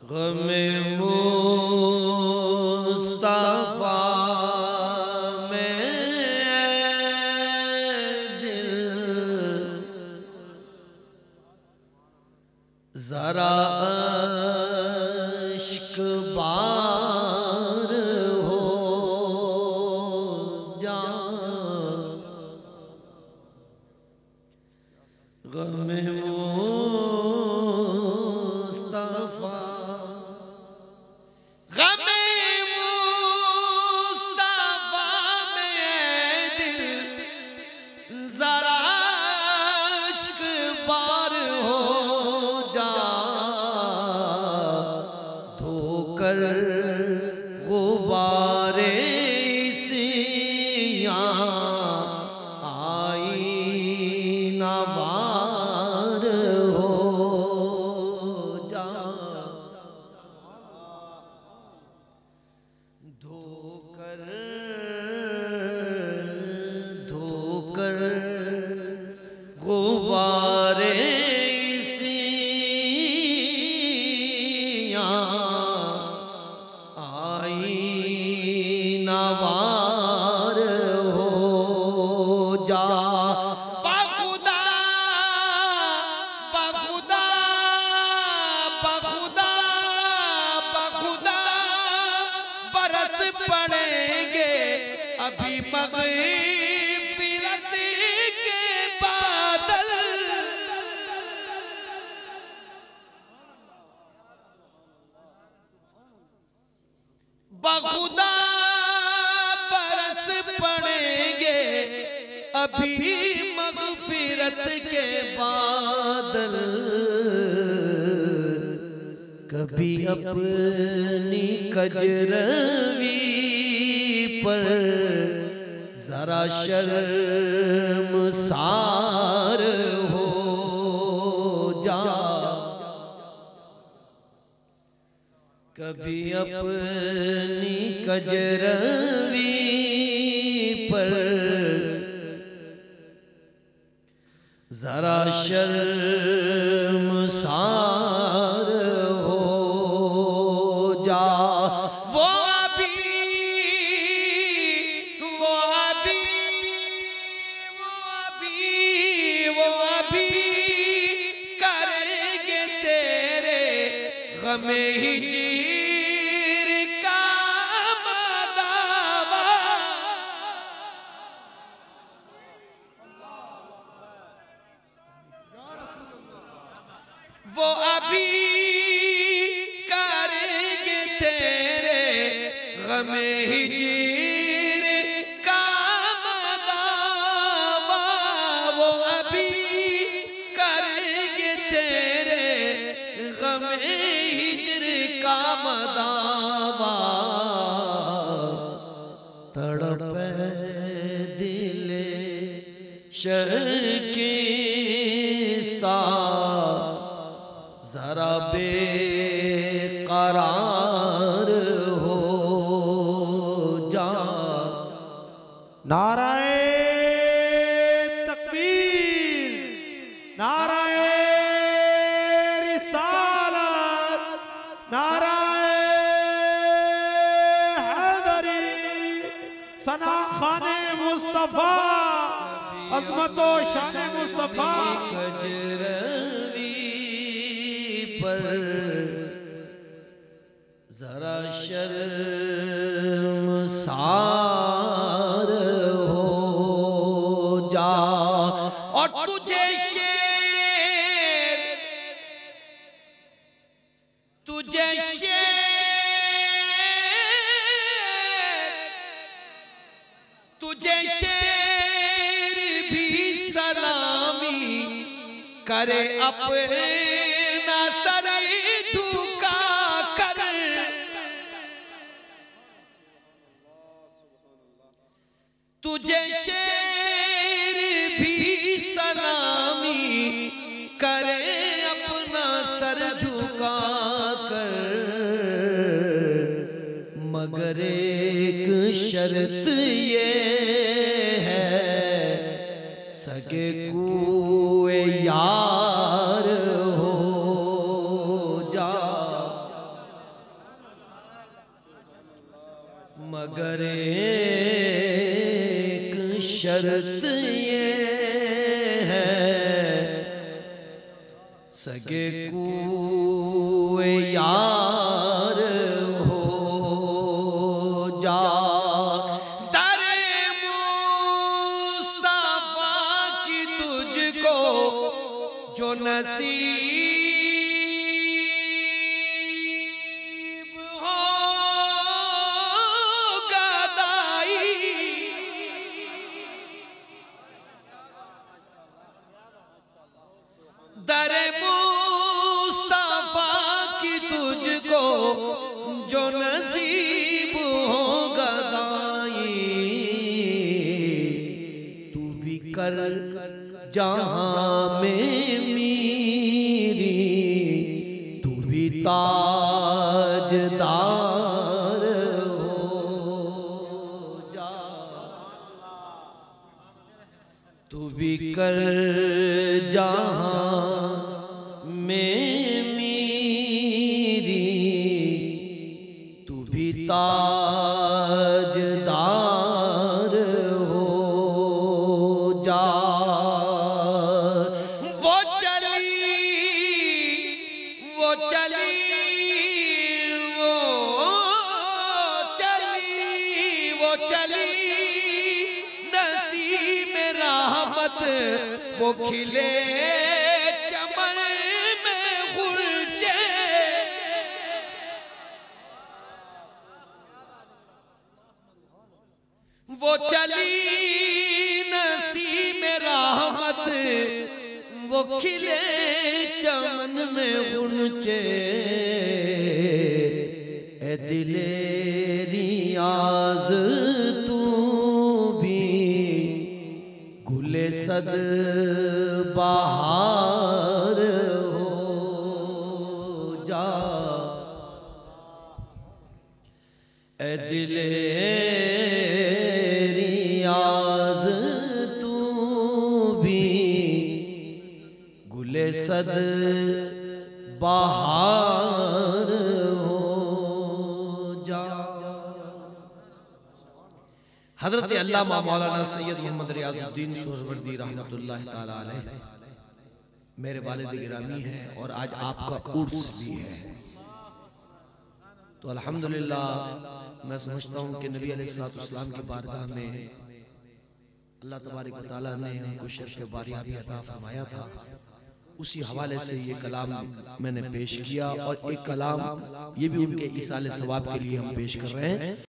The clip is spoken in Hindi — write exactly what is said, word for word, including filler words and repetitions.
गमे मुस्तफा में दिल जरा अश्क बार हो जा। गमे मुस्तफा गमे मुस्तफा में दिल जरा अश्क बार हो जा। धोकर गुबारे सियां आई नवार हो जा। धोकर धोकर गुबारे सियां आई नवार हो जा। बखुदा बखुदा बखुदा बखुदा बरस पड़ेंगे अभी मग़फ़िरत के बादल। बखुदा बरस पड़ेंगे अभी मग़फ़िरत के बादल। कभी अपनी कजरवी पर जरा शर्मसार हो जा। कभी अपनी कजरवी पर जरा शर्मसार हो जा। वो अभी वो अभी वो अभी वो अभी करेंगे तेरे गमे हिजीर का मदावा। वो अभी करेंगे तेरे गमे हिजीर का मदावा। वो अभी करेंगे तेरे गमे हिजर का मदावा। तड़पे दिले शर्किस्ता जरा बेकरार हो जा। नाराए तकबीर, नाराए रिसालत, नाराए हैदरी, सना खाने मुस्तफा, अज़मतो शाने मुस्तफा। कजरवी पर जरा शर्मसार हो जा। और तुझे शेर तुझे शेर तुझे शेर भी सलामी करे अपना सर झुका कर। तुझे शेर भी सलामी करे अपना सर झुका कर। मगर एक शर्त ये है सगे कुए यार हो जा। मगर एक शर्त ये है, सगे कुए यार हो जा, दरे मुस्तफा की तुझको जो नसीब हो गदाई, दरे मुस्तफा की तुझको जो नसीब हो गदाई, तू भी कर जहां में मेरी, तू भी ताजदार हो जा, तू भी कर जहां में मेरी, तू भी ताजदार हो जा। वो चली वो चली वो चली वो चली नसीम रहमत, वो खिले चमन में गुलजे, वो चली नसीम रहमत, वो खिले चमन में गुलजे। ए दिले रियाज तू भी गुले सद बहार हो जा, ए दिले रियाज तू भी गुले सद बहार हो जा। हजरत अल्लामा मौलाना सैयद मोहम्मद रियाजुद्दीन सुहरवर्दी रहमतुल्लाह ताला अलैह मेरे वालिद गिरामी हैं और आज आपका उर्स भी है। तो अल्हम्दुलिल्लाह मैं समझता हूँ कि नबी अलैहिस्सलाम की बारगाह में अल्लाह तबारक व तआला ने उनको शर्फ बारियां भी अता फरमाया था। उसी हवाले से ये कलाम मैंने पेश किया और एक कलाम ये भी उनके इसाले सवाब के लिए हम पेश कर रहे हैं।